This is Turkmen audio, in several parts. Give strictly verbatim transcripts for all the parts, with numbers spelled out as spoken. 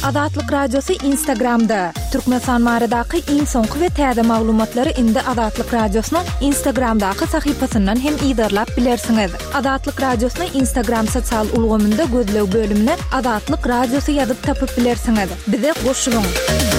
Azatlyk Radiosu Instagramda. Türkmenistan maradaky iň soňky we täze maglumatlary indi Azatlyk Radiosynyň Instagramdaky sahypasyndan hem ýa-da bilersiňiz. Azatlyk Radiosynyň Instagram sosial ulgamynda gözlew bölümine Azatlyk Radiosu ýazyp tapyp bilersiňiz. Bize goşulyň.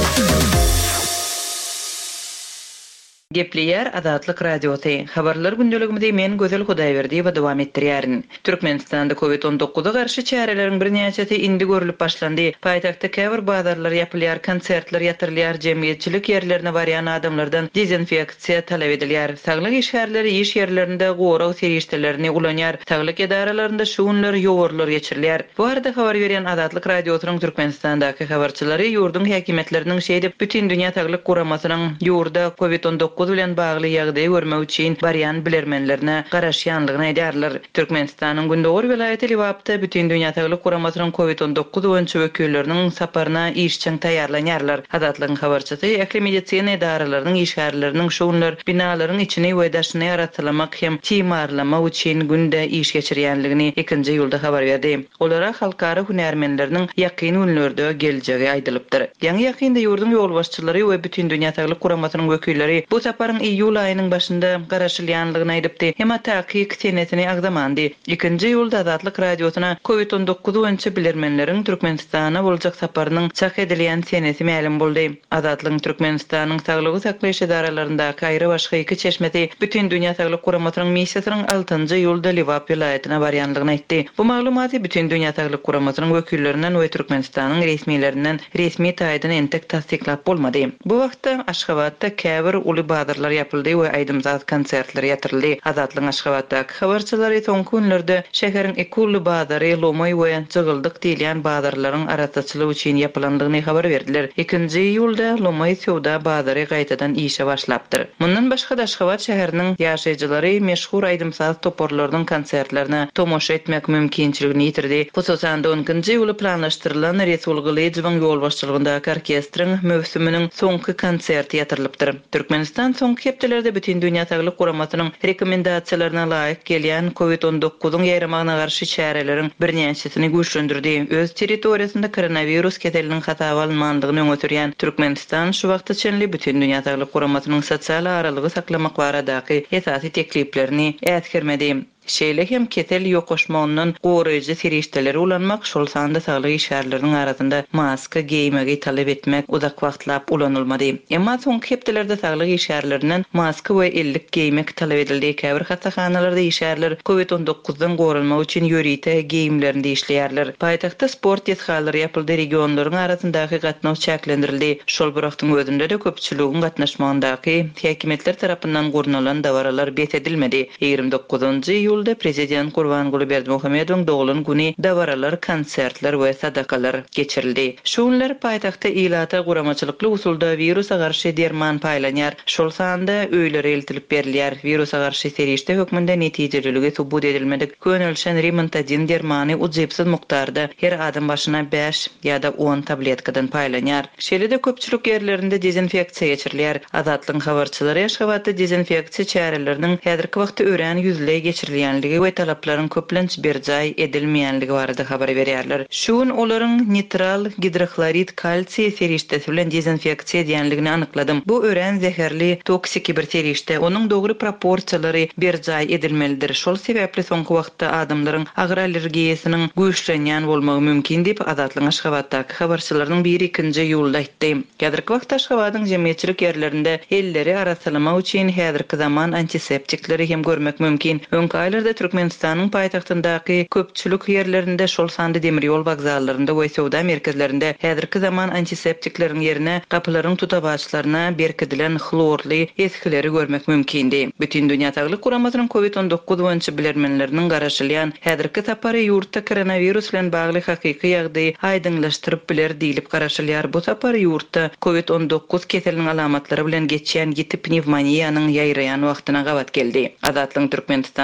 Gepleyer Azatlyk Radiosu. Habarlar gündeligimizde men Gözel Hudaýberdi we dowam etdirýärin. Türkmenistanda covid on dokuza garşy çäreleriň bir näçesi indi görülüp başlandy. Paýtagtda käbir bazarlar ýapylýar, konsertler ýatyrylýar, jemgyýetçilik ýerlerine barýan adamlardan dezinfeksiýa talap edilýär. Saglyk işgärleri iş ýerlerinde goraw serişdelerini ulanýar. Saglyk edarelerinde şuwunlar ýogurlar geçirilýär. Bu arada habar berýän Azatlyk Radiosynyň Türkmenistandaky habarçylary ýurdun häkimetleriniň şeýdip bütün dünýä Saglyk Guramasynyň ýurda covid on dokuza bilen bagly ýagdaý görmek üçin barýan bilermenlerine garaşýanlygyny aýdarlar. Türkmenistanyň Gündoğur vilayeti Liwapda bütün dünýä Saglyk Guramasynyň covid on dokuza boýunça wekilleriniň saparyna işçiň taýýarlanýarlar. Azatlygyň habarçysy ähli medisina edaralarynyň işgärleriniň şuwunlar binalaryň içini we daşyny ýaratlamak hem timarlama üçin günde iş geçirýänligini ikinji ýylda habar berdi. Olara halkara hünärmenleriniň ýakyn günlerde geljegi aýdylypdyr. Ýa-ni ýakynda ýurdun ýolbaşçylary we bütün dünýä Saglyk Guramasynyň wekilleri bu saparyň iýul aýynyň başynda garaşylýanlygyny aýdypdy. Hem taýyk senetini agdamandy. ikinji ýylda Azatlyk Radiosyna covid on dokuza boýunça bilermenleriň Türkmenistana boljak saparynyň çak edilýän seneti ma'lum boldy. Azatlyk Türkmenistanyň saglygy saklaýyş edaralaryndaki aýry başga iki çeşmeti bütün dünýä Saglyk Guramasynyň missiýasynyň altynjy ýylda Liwap vilayatyna barýanlygyny aýtdy. Bu maglumaty bütün dünýä Saglyk Guramasynyň wekillerinden we Türkmenistanyň resmiýetlerinden resmi taýdan entek tasdiklap bolmady. Bu wagtda Aşgabatda käbir uly bazarlar ýapyldy we aýdymzat konsertler ýatyryldy. Azatlyk Aşgabatdaky habarçylary soňky günlerde şäheriň iki uly bazary Lomoy we Jygyldyk diýilýän bazarlaryň araççylygy üçin ýapylandygyny habar berdiler. ikinji ýylda Lomoy sowda bazary gaýtadan işe başlapdyr. Mundan başga da Aşgabat şäheriniň ýaşaýjylary meşhur aýdymsat toporlarynyň konsertlerine tomoşa etmek mümkinçiligini ýitirdi. Bu sosanda onuncu ýyly planlaşdyrylan Resululy Jywyň ýolbaşçylygyndaky orkestriň mövsüminiň soňky konserti ýatyrylypdyr. Türkmenistan soňky hepdelerde bütün dünýä Saglyk Guramasynyň rekomendasiýalaryna laýyk gelýän covid on dokuza ýaýramagyna garşy çäreleriň bir näçesini güýçlendirdi. Öz territoriýasynda koronavirus keteliniň hataba alınmandygyny öňe Türkmenistan şu wagtda çenli bütün dünýä Saglyk Guramasynyň sosial aralygy saklamak baradaky esasy tekliplerini ätkirmedi. Şeýle hem ketel ýokoşmagynyň goraýjy serişdeleri ulanmak, şol sanda saglyk işgärleriniň arasynda maska giýmegi talap etmek uzak wagtlap ulanylmady. Emma soňky hepdelerde saglyk işgärlerinden maska we ellik giýmek talap edildi. Käbir hastaxanalarda işgärler covid on dokuza-dan gorunmak üçin ýörite giýimlerinde işleýärler. Paýtagtda sport ýetgallary ýapyldy, regionlaryň arasyndaky gatnaw çäklendirildi. Şol bir wagtyň özünde de köpçüligiň gatnaşmagyndaky häkimetler tarapyndan gurnulan dawaralar bet edilmedi. ýygrimi dokuzunjy ýyl Prezident Gurbanguly Berdimuhamedowyň dogulun güni dawaralar, konsertler we sadakalar geçirildi. Şuwunlar paýtagtda ilata guramaçylykly usulda virusa garşy derman paýlanýar. Şol sanda öýlere eltilip berilýär. Virusa garşy serişde hökmünde netijeliligi subut edilmedik. Könülşen Rimantadin dermany ujypsyz mukdarda her adam başyna beş ýa-da on tabletkadan paýlanýar. Şeýle-de köpçülik ýerlerinde dezinfeksiýa geçirilýär. Azatlyk habarçylary Aşgabatda dezinfeksiýa çäreleriniň häzirki wagtda ören ýüzle geçirilýär we talaplaryň köplenç berjay edilmeýänligi barada habar berýärler. Şuň olaryň nitral gidroxlorid kalsiy serişdesi bilen dezinfeksiýa edilýänligini anykladym. Bu ören zeherli toksik bir serişde. Onuň dogry proporsiýalary berjay edilmelidir. Şol sebäpli soňky wagtda adamlaryň agyr allergiýasynyň güýçlenýän bolmagy mümkin diýip Azatlyk Aşgabatdaky habarçylarynyň biri ikinji ýylda aýtdy. Häzirki wagtda Aşgabatyň jemgyýetçilik ýerlerinde elleri arasylamak üçin häzirki zaman antiseptikleri hem görmek mümkin. Öňkälerde Türkmenistanyň paýtagtyndaky köpçülik ýerlerinde şol sandy demir ýol wagzallarynda we sowda merkezlerinde häzirki zaman antiseptikleriň ýerine gapylaryň tutabaçlaryna berkidilen hlorly eskileri görmek mümkindi. Bütün dünýä Saglyk Guramasynyň covid on dokuza boýunça bilermenleriniň garaşylýan häzirki sapary ýurtda koronavirus bilen bagly hakyky ýagdaý aýdyňlaşdyryp biler diýilip garaşylýar. Bu sapary ýurtda covid on dokuza keseliniň alamatlary bilen geçýän ýeti pnevmoniýanyň ýaýraýan wagtyna gabat geldi. Azatlyk Türkmenistanyň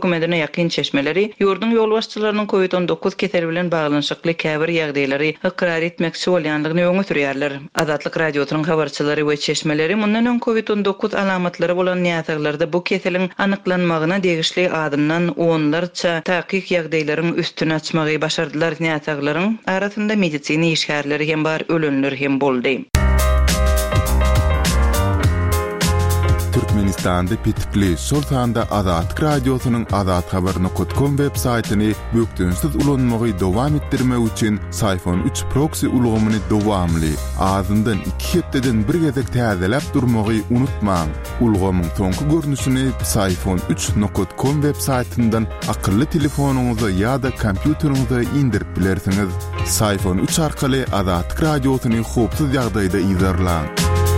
hökümetine ýakyn çeşmeleri ýurdun ýol başçylarynyň covid on dokuz keseli bilen baglanşykly käbir ýagdaýlary ikrar etmekçi bolýanlygyny öňe sürýärler. Azatlyk radiosynyň habarçylary we çeşmeleri mundan öň covid on dokuz alamatlary bolan ýataglarda bu keseliň anyklanmagyna degişli adymdan onlarça taýkyk ýagdaýlaryň üstüne açmagy başardylar. Ýataglaryň arasynda medisina işgärleri hem bar, ölenler hem boldy. Türkmenistan'da pitikli şol sanda Azatlyk radiosynyň azat habar nokta com web saytyny bökdünsiz ulanmagy dowam etdirmek üçin Sayfon üç proxy ulgamyny dowamly azyndan iki hepdeden bir gezek täzelep durmagy unutmaň. Ulgamyň soňky görnüşini Sayfon üç nokta com web saytyndan akylly telefonuňyza ýa-da kompýuteriňize indirip bilersiňiz. Sayfon üç arkaly Azatlyk radiosyny hopsuz ýagdaýda izlerläň.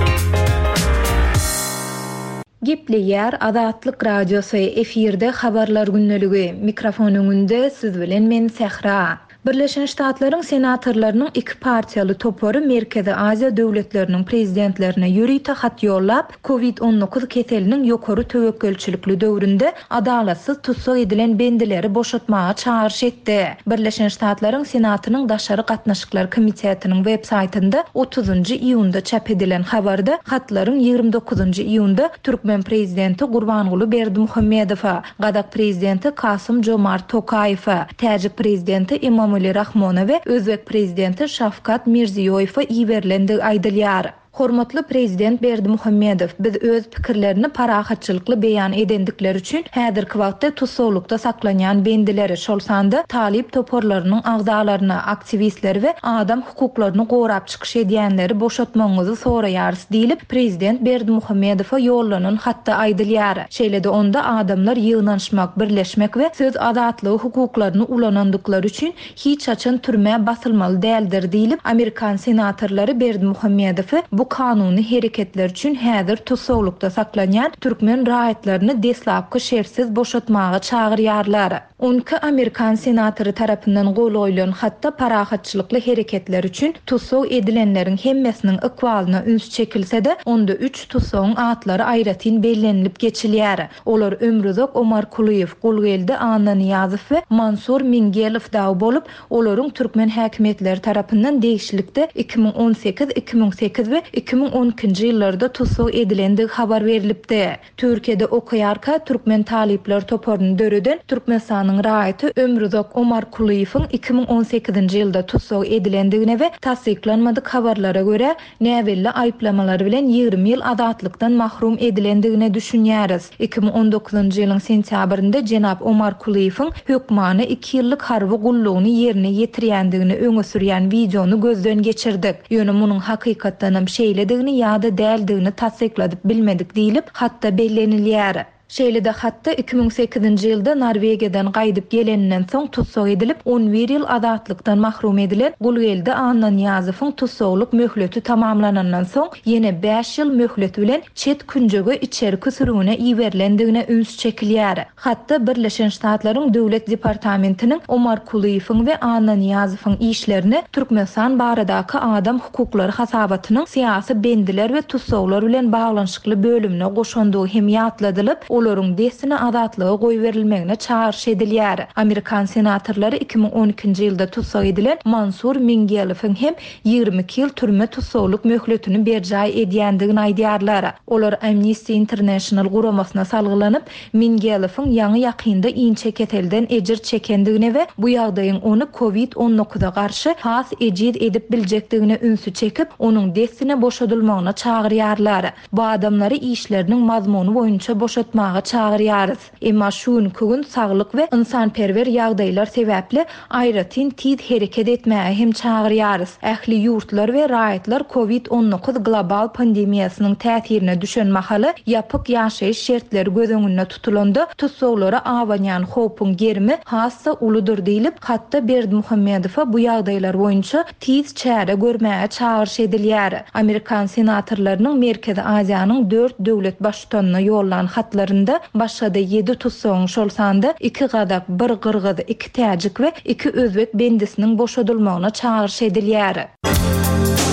Gepli ýer Azatlyk radiosu efirde habarlar günneligi. Mikrofon öňünde siz bilen men Sehra. Birleşen Ştatlaryň senatorlarynyň iki partiýaly topory Merkezi Aziýa döwletleriniň prezidentlerine ýürüýte hat ýollap, covid on dokuz keseliniň ýokary töwekkülçilikli döwründe adalatsız tutsak edilen bendileri boşatmaga çağırış etdi. Birleşen Ştatlaryň senatunyň daşary gatnaşyklar komitetiniň web saytynda otuzunçy iýunda çap edilen habarda hatlaryň ýygrimi dokuzunçy iýunda Türkmen prezidenti Gurbanguly Berdimuhammedowa, Gadak prezidenti Kasym Jomart Tokaýewa, Täjik prezidenti İmam Rahmona ve Özbek prezidenti Şafkat Mirziyoyewa iýerlendi aýdylýar. Hormatly prezident Berdimuhammedow, biz öz pikirlerini parahatçylykly beýan edendikleri üçin häzirki wagtda tutsawlykda saklanýan bendileri şol sanda talip toporlarynyň agzalaryna, aktivistleri we adam hukuklaryny gorap çykyş edýänleri boşatmaňyzy soraýarys diýilip prezident Berdimuhammedowa ýollanan hatda aýdylýar. Şeýlede onda adamlar ýygnanşmak, birleşmek we söz azatlygy hukuklaryny ulanandyklary üçin hiç açan türme basylmaly däldir diýilip Amerikan senatorlary Berdimuhammedowy bu kanuny hereketler üçin häzir tutsawlykda saklanýan türkmen raýatlaryny deslapky şersiz boşatmaga çağırýarlar. on iki Amerikan senatory tarapyndan gol goýulan hatda parahatçylykly hereketler üçin tutsaw edilenleriň hemmesiniň ikwalyna üns çekilse-de onda üç tutsawyň atlary aýratyn bellenilip geçilýär. Olar Ömrüzok Omar Kuliyev, Gulgeldi Anna Niyazow we Mansur Mingelow daw bolup, olaryň türkmen häkimetleri tarapyndan degişlikde iki bin on sekiz iki bin sekiz we iki bin on ikinji ýyllarda tutsaw edilendigi habar berilipdi. Türkiýede okuýarka türkmen talipler toporuny döreden Türkmenistan raýaty Ömrüzok Omar Kuliýewiň iki bin on sekizinji ýylda tutsaw edilendigine we tasdiklanmadyk habarlara görä näwelli aýplamalary bilen ýygrimi ýyl azatlykdan mahrum edilendigine düşünýäris. iki bin on dokuzunçy ýylyň sentýabrynda jenap Omar Kuliýewiň hökmany iki ýyllyk harby gullugyny ýerine ýetirýändigini öňe sürýän videonu gözden geçirdik. Ýöne munyň hakykatdanam şeýledigini ýa-da däldigini tasdikladyp bilmedik diýilip hatda bellenilýär. Şeýlede hatda iki bin on sekizinji ýylda Norwegiýadan gaýdyp geleninden soň tutsaw edilip on bir ýyl azatlykdan mahrum edilen Gulgeldi Anna Niyazowyň tutsawlyk möhleti tamamlanandan soň ýene beş ýyl möhlet bilen çet künjege içerki sürgüne iýerlendigine üns çekilýär. Hatda Birleşen Ştatlaryň Döwlet Departamentiniň Omar Kuliýewiň we Anna Niyazowyň işlerini Türkmenistan baradaky adam hukuklary hasabatynyň syýasy bendiler we tutsawlar bilen baglanşykly bölümine goşandygy hem ýatladylyp, olaryň desine azatlygy goý berilmegine çağırış edilýär. Amerikan senatorlary iki bin on ikinji ýylda tutsaw edilen Mansur Mingelowyň hem ýygrimi iki ýyl türme tutsawlyk möhletini berjaý edýändigini aýdýarlar. Olar Amnesty International guramasyna salgylanyp, Mingelowyň ýaňy ýakynda inçe ketelden ejir çekendigine we bu ýagdaýyň ony covid on dokuza garşy has ejir edip biljekdigine ünsü çekip, onuň desine boşadylmagyna çağırýarlar. Bu adamlary işleriniň mazmuny boýunça boşatma çağırýarys. Emma şuň kögün saglyk we insanperwer ýagdaýlar sebäpli aýratyn tiz hereket etmäge hem çağırýarys. Ähli ýurtlar we raýatlar covid on dokuz global pandemiýasynyň täsirine düşen mahaly ýapyk ýaşaýyş şertleri göz öňünde tutulanda tutsawlara awanýan hopyň germi hassa uludur diýilip, hatda Berdimuhammedow bu ýagdaýlar boýunça tiz çäre görmäge çağırış edilýär. Amerikan senatorlarynyň Merkezi Aziýanyň dört döwlet başçylaryna ýollanan hatlaryny başada yedi tutsawyň şol sanda iki gadak, bir Gırgyz, iki Täjik we iki Özbek bendisiniň boşadylmagyna çağırış edilýär.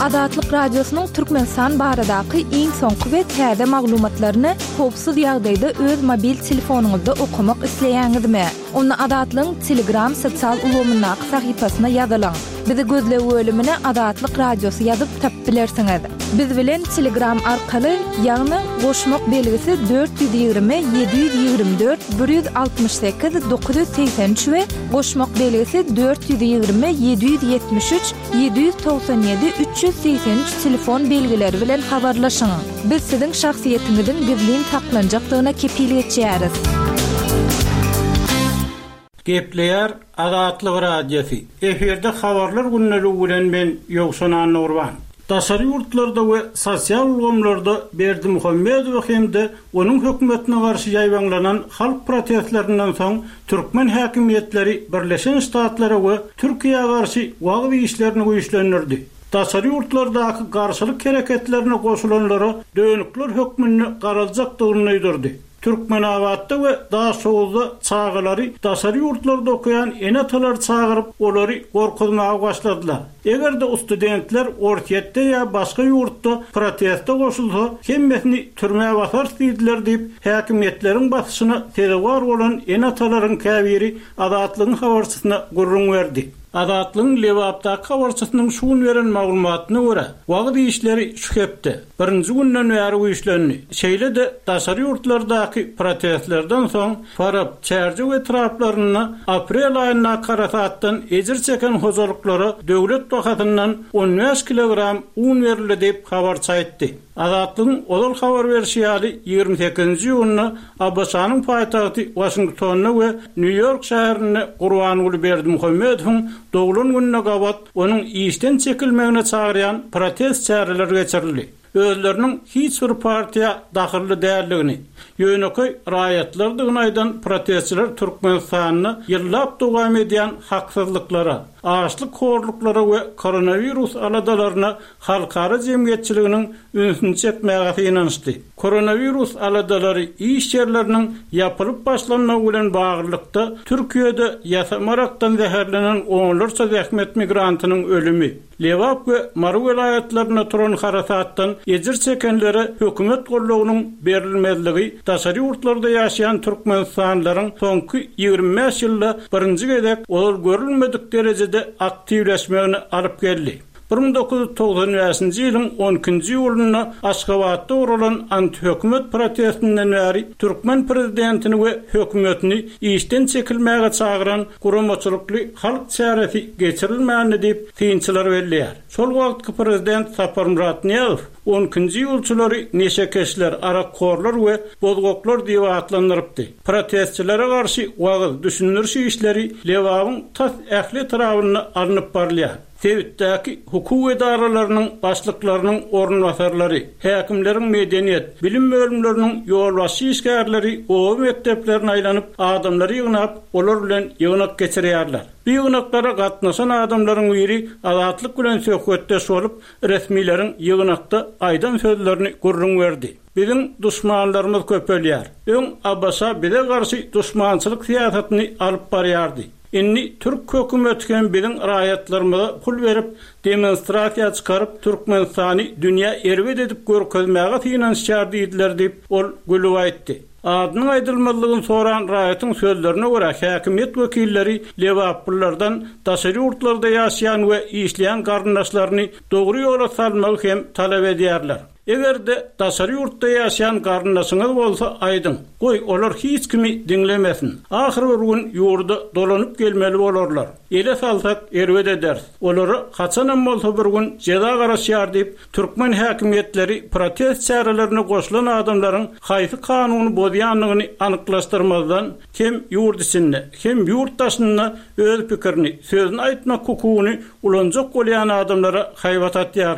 Adatlyk Radiosynyň Türkmenistan baradaky iň soňky we täze maglumatlaryny howpsuz ýagdaýda öz mobil telefonuňyzda okumak isleýäňizmi? Onu Adatlyň Telegram sosial ulgamynyň sahypasyna ýazylaň. Bizi gözle bölümine Adatlyk Radiosy ýazyp tapyp bilersiňiz. Biz bilen Telegram arkaly ýagny goşmak belgisi dört yüz ýygrimi yedi yüz ýygrimi dört bir yüz altymyş sekiz dokuz yüz seksen üç we goşmak belgisi dört yüz ýygrimi yedi yüz ýetmiş üç yedi yüz toksan ýedi üç yüz seksen üç telefon belgileri bilen habarlaşyň. Biz siziň şahsiýetiňizin gizlin saklanjakdygyna kepillik etýäris. Gepleyer Adatlyk Radiosi. Eferde habarlar günleri bilen men Ýogşan Nurban. Daşary ýurtlarda we sosial ulgamlarda Berdi Muhammedow hemde onuň hökümetine garşy ýaýbanlanan halk protestlerinden soň türkmen häkimetleri Birleşen Ştatlara we Türkiýe garşy wagty işlerini güýçlendirdi. Daşary ýurtlardaky garşylyk hereketlerine goşulanlara dönükler hökmüni garaljakdygyny aýdyrdy. Türkmenawatda we daha soğuzda çağılary daşary ýurtlarda okuyan enatalar çağırıp olary gorkuzmaga başladylar. Egerde studentler ortiýetde ýa başga ýurtda protestde goşulsa, hemmesini türmäge basar diýdiler diýip häkimetleriň basyna tezewar bolan enatalaryň käbiri Adatlygyň habarçysyna gurrun berdi. Adatlygyň Lewapda habarçysynyň şuun beren maglumatyna görä, wagty işleri şu hepde. Birinji günden bäri güýçlendi. Şeýle de daşary ýurtlardaky protestlerden soň Farab, Çärji we traplaryny aprel aýyna karasatdan ejir çeken hozurluklara döwlet wagtyndan on beş kilogram un berildi diýip habar çaýtdy. Adatlygyň olal habar berýäli ýygrimi sekizinji ýylyny Abbasanyň paýtagty Washingtonna we New York şäherine Gurbanuly Berdi Muhammedowyň doglan gününe gabat onuň işden çekilmegine çagyrýan protest çäreleri geçirildi. Özlerinin hiç bir partiya dahilli däldigini, ýöneköy raýatlardygyny aýdan protestçiler Türkmenistanyny ýyllap dowam edýän haksızlyklara, açlyk horluklara we koronavirus aladalaryna halkara jemgyýetçiliginiň ünsini çekmäge ýynanşdy. Koronavirus aladalary iş ýerleriniň ýapylyp başlanmagy bilen baglykda Türkiýede ýasamarakdan zäherlenen onlarça zähmet migrantynyň ölümi, Lewap we Maru welaýatlaryna turan harasatdan ejir çekenlere hökümet gollawynyň berilmezligi daşary ýurtlarda ýaşaýan türkmenistanlaryň soňky ýygrimi beş ýylda birinji gezek ol görülmedik derejede aktivleşmegine alyp geldi. bir bin dokuz yüz togsan beşinji ýylyň on ikinji ýylyna Aşgabatda urulan anti-hökümet protestinden bäri Türkmen prezidentini we hökümetini işden çekilmäge çagyran guramaçylykly halk çäresi geçirilmänini diýip kynçylar berýär. Şol wagtky prezident Sapar Muratniýazow on ikinji ýylçylary neşe keşler, arakkorlar we bozgoklar diýip atlandyrypdy. Protestçilere garşy wagyz düşünürşi işleri Lewabyň tas ähli tarabyny alınıp barlýar. Tewitdäki hukuk edaralarynyň başlyklarynyň ornwasarlary, häkimleriň medeniýet, bilim bölümleriniň ýolbaşy işgärleri o mekteplerine aýlanyp adamlary ýygnap, olar bilen ýygnak geçirýärler. Bu ýygnaklara gatnaşan adamlaryň biri Adatlyk bilen söhbetde şolup resmiýetiň ýygnakda aýdan sözlerini gurrun berdi. Biziň duşmanlarymyz köpelýär. Öň Abbasa bize garşy duşmançylyk siýasatyny alyp barýardy. Inni Türk hökümetken biziň raýatlarymyza pul berip demonstrasiýa çykaryp Türkmenistany dünýä erwet edip görkezmäge ýynanşýar diýdiler diýip ol gülüp aýtdy. Adynyň aýdylmalygyny soran raýatyň sözlerine görä häkimet wekilleri Lewaplylardan daşary ýurtlarda ýaşaýan we işleýän garyndaşlaryny dogry ýola salmagy hem talap edýärler. Egerde daşary ýurtda ýaşaýan garyndaşyňyz bolsa aýdyň. Goý olar hiç kimi diňlemesin. Ahir bir gün ýurda dolanyp gelmeli bolarlar. Ele salsak erwet eder. Olary haçanam bolsa bir gün jeda garaşýar diýip türkmen häkimetleri protest çärelerini goşulan adamlaryň haýsy kanuny bozýanlygyny anyklaşdyrmazdan hem ýurt içinde hem ýurtdaşyna öz pikirini, sözüni aýtmak hukugyny ulanjak bolýan adamlara haýbat atýarlar.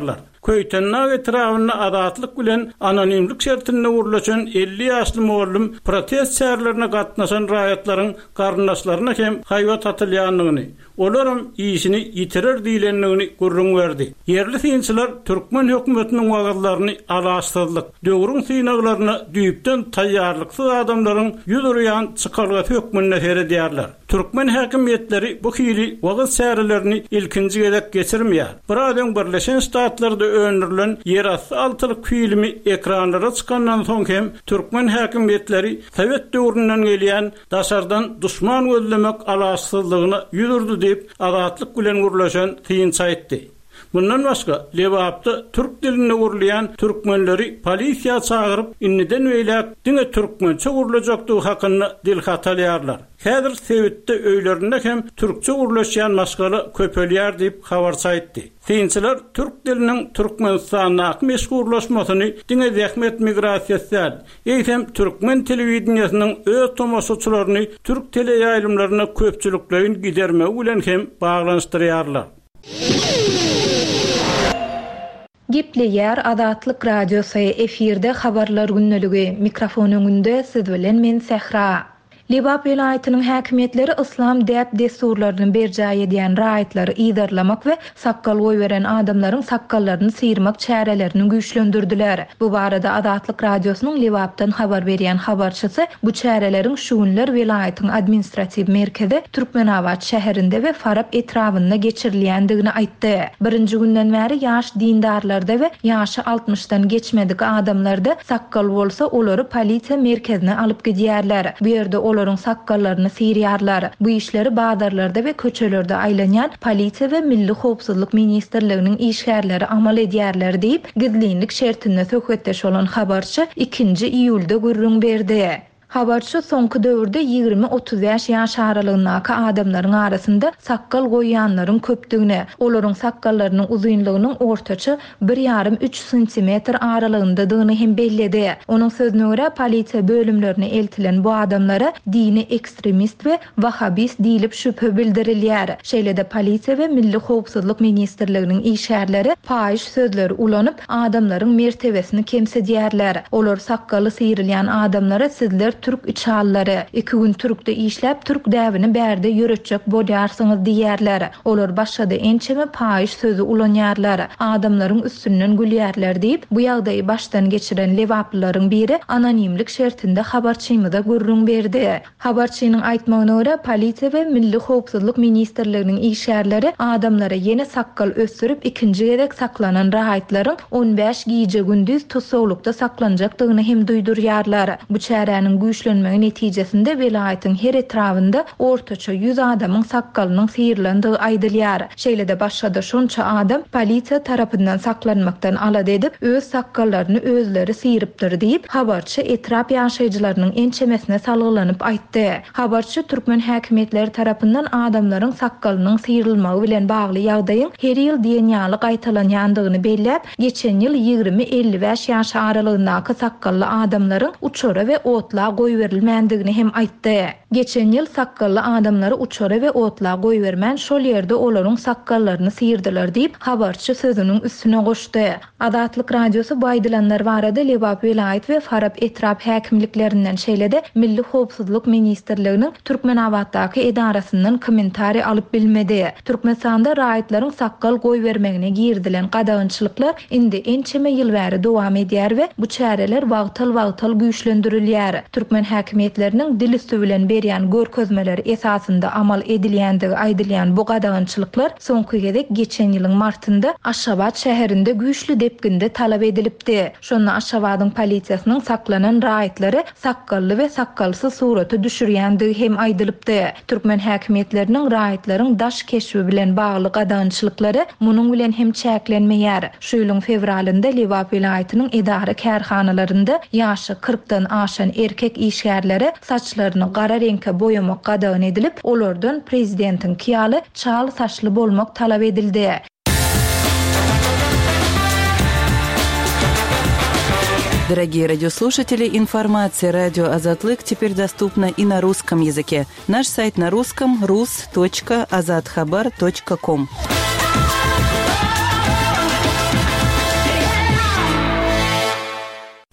Köytenna etrafına adatlyk bilen anonimlik şertinde urulaşan elli ýaşly mollum protest çärelerine gatnaşan raýatlaryň garyndaşlaryna hem haýwat atylýanlygyny, olaryň işini ýitirer diýlenligini gurrun berdi. Yerli synçylar Türkmen hökümetiniň wagtlaryny alaşdyrdyk. Döwrüň synaglaryna düýpden taýýarlyksyz adamlaryň ýüdürýän çykarga hökmüne seredýärler. Türkmen häkimetleri bu hili wagt çärelerini ilkinji gelek geçirmeýär. Buradan Birleşen Ştatlarda öňürilen ýerasty altylyk filmi ekranlara çykandan soň hem Türkmen häkimetleri Sowet döwründen gelýän daşardan duşman gözlemek alaşsyzlygyny ýüdürdi diýip adatlyk bilen urulaşan synça etdi. Bundan başga Lewapda Türk dilinde urlayan Türkmenleri polisiýa çağırıp inniden öýläp diňe türkmençe urulajakdygy hakyny dil hatalýarlar. Häzir Sowetde öýlerinde hem türkçe urlaşýan maskala köpelýär diýip habar çaýtdy. Synçylar türk diliniň Türkmenistana meşgullaşmasyny diňe zähmet migrasiýasy, eýsem türkmen telewizionynyň öz tomoşaçylaryny türk tele ýaýlymlaryna köpçüliklerini gidermek bilen hem baglanşdyrýarlar. Gepleýär Adatlyk radiosu efirde habarlar günneligi. Mikrofon öňünde siz bilen men Sehra. Lebap vilayatynyň häkimetleri islam däp desturlaryny berjäy edýän raýatlary ýydarlamak we sakkal goýberen adamlaryň sakkallaryny sıyırmak çärelerini güýçlendirdiler. Bu barada Adatlyk radiosynyň Lebapdan habar berýän habarçysy bu çäreleriň şu günler vilayatyň administrativ merkezi Türkmenabad şäherinde we Farab etrafynda geçirilýändigini aýtdy. Birinji günden bäri ýaş dindarlarda we ýaşy altmışdan geçmedik adamlarda sakkal bolsa olary polisiýa merkezine alyp gidýärler. Bu ýerde olaryň sakkallaryny syrýarlar. Bu işleri bazarlarda we köçelerde aýlanýan polisiýa we milli howpsuzlyk ministrliginiň işgärleri amal edýärler diýip gizlinlik şertinde söhbetdeş bolan habarçy ikinji iýulda gurrun berdi. Habarçy soňky döwürde ýygrimi otuz ýaş ýaş aralygyndaky adamlaryň arasynda sakkal goýýanlaryň köpdigini, olaryň sakkallarynyň uzunlygynyň ortaça bir ýarym üç santimetr aralygyndadygyny hem belledi. Onuň sözüne görä polisiýa bölümlerine eltilen bu adamlara dini ekstremist we wahabist diýilip şüphe bildirilýär. Şeýlede polisiýa we milli howpsuzlyk ministrliginiň işgärleri paýyş sözleri ulanyp adamlaryň mertebesini kemsedýärler. Olar sakkaly syýrylýan adamlara sizler Türk içallary iki gün Türkde işläp Türk däwini bärde ýöretjek bolýarsyňyz diýerler. Olar başga-da ençeme paýyş sözü ulanýarlar. Adamlaryň üstünden gülýärler diýip bu ýagdaýy başdan geçiren Lewaplylaryň biri anonimlik şertinde habarçymyza gurrun berdi. Habarçynyň aýtmagyna görä polisiýa we milli howpsuzlyk ministrliginiň işgärleri adamlara ýene sakkal ösdürip ikinji gerek saklanan raýatlaryň on beş gije gündüz tutuklukda saklanjakdygyny hem duýdurýarlar. Bu çäräniň güýçlenmegi netijesinde vilayatyň her etrafynda ortaça yüz adamyň sakkalynyň syýrlandygy aýdylýar. Şeýlede başga-da şonça adam polisiýa tarapyndan saklanmakdan alad edip öz sakkallaryny özleri syýrypdyr diýip habarçy etraf ýaşaýjylarynyň ençemesine salgylanyp aýtdy. Habarçy Türkmen häkimetleri tarapyndan adamlaryň sakkalynyň syýrylmagy bilen bagly ýagdaýyň her ýyl diýenýaly gaýtalanýandygyny belläp, geçen ýyl ýygrimi elli beş ýaş aralygyndaky sakkally adamlaryň uçora we otla goýberilmändigini hem aýtdy. Geçen ýyl sakkally adamlary uçora we otla goýbermän şol ýerde olaryň sakkallaryny syýrdylar diýip habarçy sözüniň üstüne goşdy. Adatlyk radiosu baýdylanlar barada Lebap vilayat we Farab etraf häkimliklerinden şeýlede milli howpsuzlyk ministrliginiň Türkmenabaddaky edarasyndan kommentari alyp bilmedi. Türkmenistanda raýatlaryň sakkal goýbermegine girdilen gadagynçylyklar indi ençeme ýyl bäri dowam edýär we bu çäreler wagtal-wagtal güýçlendirilýär. Türkmen häkimetleriniň dil üstü bilen berýän görkezmeleri esasynda amal edilýändigi aýdylýan bu gadagynçylyklar soňky gerek geçen ýylyň martynda Aşgabat şäherinde güýçlü depginde talap edilipdi. Şonu Aşgabatyň polisiýasynyň saklanan raýatlary sakkally we sakkalsyz suraty düşürýändigi hem aýdylypdy. Türkmen häkimetleriniň raýatlaryň daş keşfi bilen bagly gadagynçylyklary munyň bilen hem çäklenmeýär. Şu ýylyň fevralynda Lebap vilayatynyň edara kärhanalarynda ýaşy kırkdan aşan erkek işgärleri saçlaryny gara reňke boýamak gadagyn edilip, olardan prezidentiň kiýaly çal saçly bolmak talap edildi. Дорогие радиослушатели, информация «Радио Азатлык» теперь доступна и на русском языке. Наш сайт на русском – рус точка азатхабар точка ком.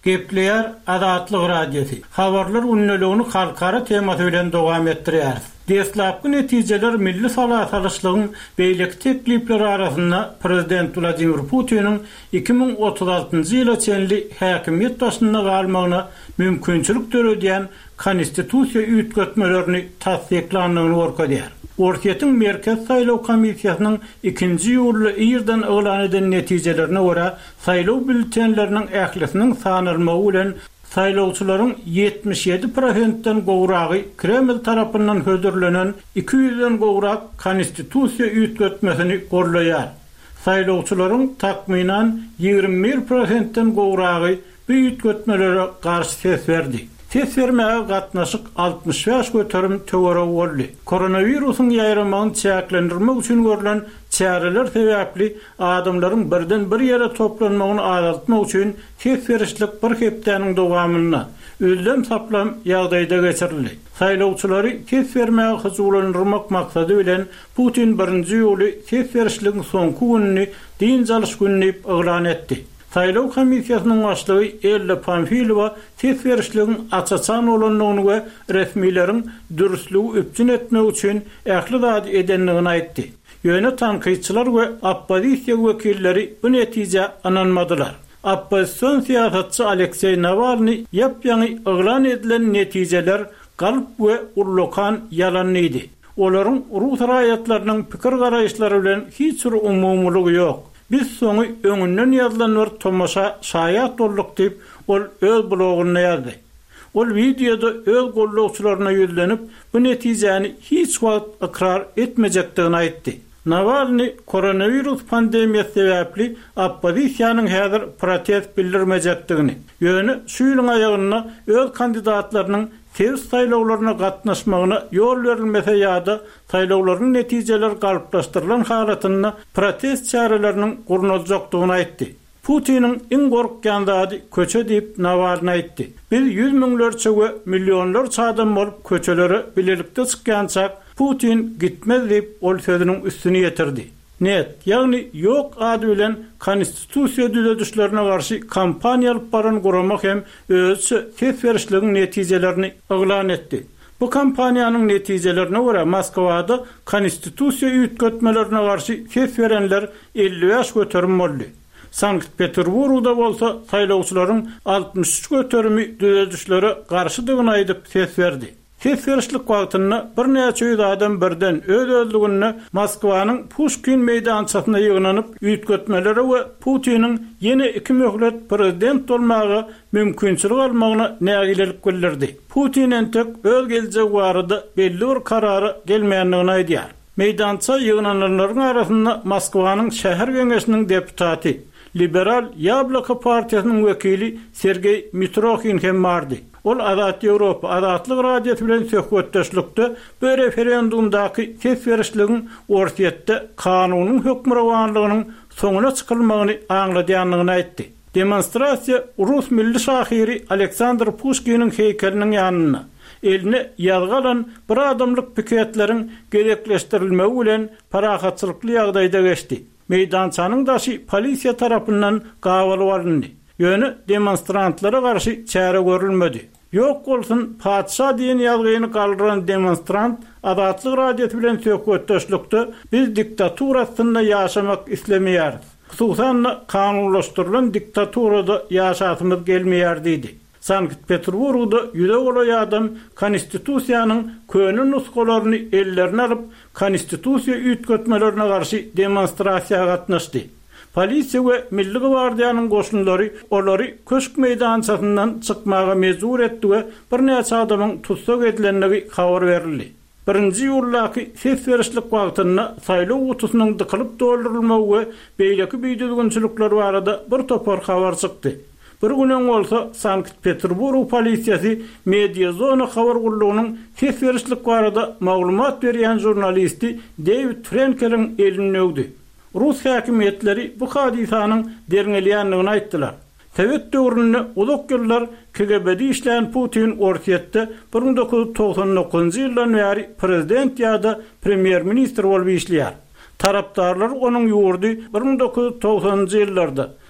Gepleyer Adatlyk radiosu. Habarlar unnulugyny halkara temasy bilen dowam etdirýär. Deslapky netijeler milli salatçylygyň beýleki teklipleri arasynda Prezident Vladimir Putiniň iki bin otuz altyncy ýyla çenli häkimiýet başynda galmagyna mümkinçilik töredýän konstitusiýa üýtgetmelerini tasdiklandygyny görkezýär. Ortiýetiň Merkez Saýlaw Komissiýasynyň ikinji ýurly ýerden elan eden netijelerine görä saýlaw bültenleriniň ählisiniň sanylmagy bilen saýlawçylaryň yetmiş ýedi prosentden gowragy Kreml tarapyndan hödürlenen iki ýüzden gowrak konstitusiýa üýtgetmesini gorlaýar. Saýlawçylaryň takminan ýigirmi bir prosentden gowragy bu üýtgetmelere garşy ses berdi. Ses vermäge gatnaşyk altmış beş göterim töwere boldy. Koronawirusyň ýaýramagyny çäklendirmek üçin görülen çäreler sebäpli adamlaryň birden bir ýere toplanmagyny azaltmak üçin ses verişlik bir hepdeniň dowamyna öldüm saplam ýagdaýda geçirildi. Saýlawçylary ses vermäge hyzurlandyrmak maksady bilen Putin birinji ýoly ses verişligiň soňky gününi din jalyş gününi elan etdi. Saýlaw komissiýasynyň başlygy Ella Pamfilova ses verişligiň açaçan bolanlygyny we resmiýetiň dürüstligi öpçün etmek üçin ähli zat edenligini aýtdy. Ýöne tanqyçylar we oppozisiýa wekilleri bu netije ananmadylar. Oppozisiýon siýasatçy Aleksey Navalny ýapýany elan edilen netijeler galyp we urlokan ýalanydy. Olaryň Rus raýatlarynyň pikir garaýşlary bilen hiç bir umumlygy ýok. Biz soňy öňünden ýazylan bir tomaşa şaýat bolduk diýip ol öz blogyna ýazdy. Ol videoda öz gollawçylaryna ýönelenip bu netijäni hiç wagt ikrar etmejekdigini aýtdy. Navalny koronavirus pandemiýasy sebäpli oppozisiýanyň häzir protest bildirmejekdigini, ýöne şu ýylyň aýagyna öz kandidatlarynyň tez saýlawlaryna gatnaşmagyna ýol berilmese ýa-da saýlawlaryň netijeleri galyplaşdyrylan halatyna protest çäreleriniň guruljakdygyny aýtdy. Putiniň iň gorkýan zady köçe diýip Navalny aýtdy. Biz yüz miňlerçe we millionlarça adam bolup köçelere bilelikde çykýançak Putin gitmez diýip ol sözüniň üstüne ýetirdi. Net, ýagny ýok ady bilen konstitusiýa düzedişlerine garşy kampaniýa alyp baran guramak hem özü ses verişligiň netijelerini elan etdi. Bu kampaniýanyň netijelerine görä Moskwada konstitusiýa üýtgetmelerine garşy ses verenler elli beş göterim boldy. Sankt-Peterburgda bolsa saýlawçylaryň altmış üç göterimi düzedişlere garşydygyny aýdyp ses berdi. Ses verişlik wagtyna bir näçe ýüz adam birden öz özlügini Moskwanyň Pushkin meýdançasyna ýygnanyp üýtgetmelere we Putiniň ýene iki möhlet prezident bolmagy mümkinçilik almagyna nägilelik bildirdi. Putin entek öz geljek barada belli bir karary gelmeýändigini aýdýar. Meýdança ýygnananlaryň arasynda Moskwanyň şäher geňeşiniň deputaty, Liberal Yabloko partiýasynyň wekili Sergey Mitrokhin hem bardy. Ol Azat Ýewropa Adatlyk radiosu bilen söhbetdeşlikde bu referendumdaky ses verişligiň ortiýetde kanunyň hökmranlygynyň soňuna çykylmagyny aňladýanlygyny aýtdy. Demonstrasiýa Rus milli şahyry Aleksandr Pushkiniň heykeliniň ýanyna eline ýalgalan bir adamlyk piketleriň gerekleşdirilmegi bilen parahatçylykly ýagdaýda geçdi. Meýdançanyň daşy polisiýa tarapyndan gawaly alındy. Ýöne demonstrantlara garşy çäre görülmedi. Ýok bolsun padşa diýen ýalgyny galdyran demonstrant Adatlyk radiosu bilen söhbetdeşlikde biz diktaturasynda ýaşamak islemeýäris. Hususan kanunlaşdyrylan diktaturada ýaşasymyz gelmeýär diýdi. Sankt-Peterburgda ýüze bolan adam konstitusiýanyň köni nuskalaryny ellerine alyp konstitusiýa üýtgetmelerine garşy demonstrasiýaga gatnaşdy. Polisiýa we Milli Gwardiýanyň goşunlary olary köşk meýdançasyndan çykmaga mejbur etdi we bir näçe adamyň tutsak edilenligi habar berildi. Birinji ýurlaky ses verişlik wagtyna saýlaw utusynyň dykylyp doldurulmagy we beýleki beýdilginçilikler barada bir topar habar çykdy. Bir günden bolsa Sankt-Peterburg polisiýasy media zona habar gullugynyň ses verişlik barada maglumat berýän jurnalisti David Frenkel'iň elini ögdi. Rus häkimetleri bu hadisanyň derňelýänligini aýtdylar. Tewet döwründe uzak ýyllar K G B'de işleyen Putin ortiýetde bir bin dokuz yüz toksan dokuzunçy ýyldan bäri prezident ýa-da premier ministr bolup işleýär. Tarapdarlar onuň ýurdy bir bin dokuz yüz toksanyňjy ýyllarda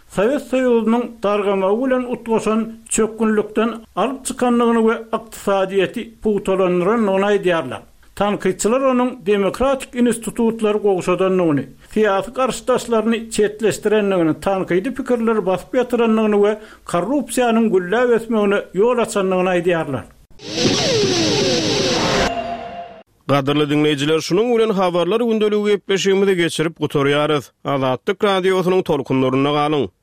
Sovet Soýuzynyň dargamagy bilen utgaşan çökünlükden alyp çykanlygyny we ykdysadyety puwtalandyrynyny aýdýarlar. Tanqidçiler onuň demokratik institutlar gowşadanlygyny, siýasy garşydaşlaryny çetleşdirenligini, tanqidi pikirleri basyp ýatyranlygyny we korrupsiýanyň gülläp ösmegine ýol açanlygyny aýdýarlar. Gadyrly dinleýijiler, şunuň bilen habarlar gündöligi gepleşigimizi geçirip gutarýarys. Azatlyk radiosynyň tolkunlaryna galyň.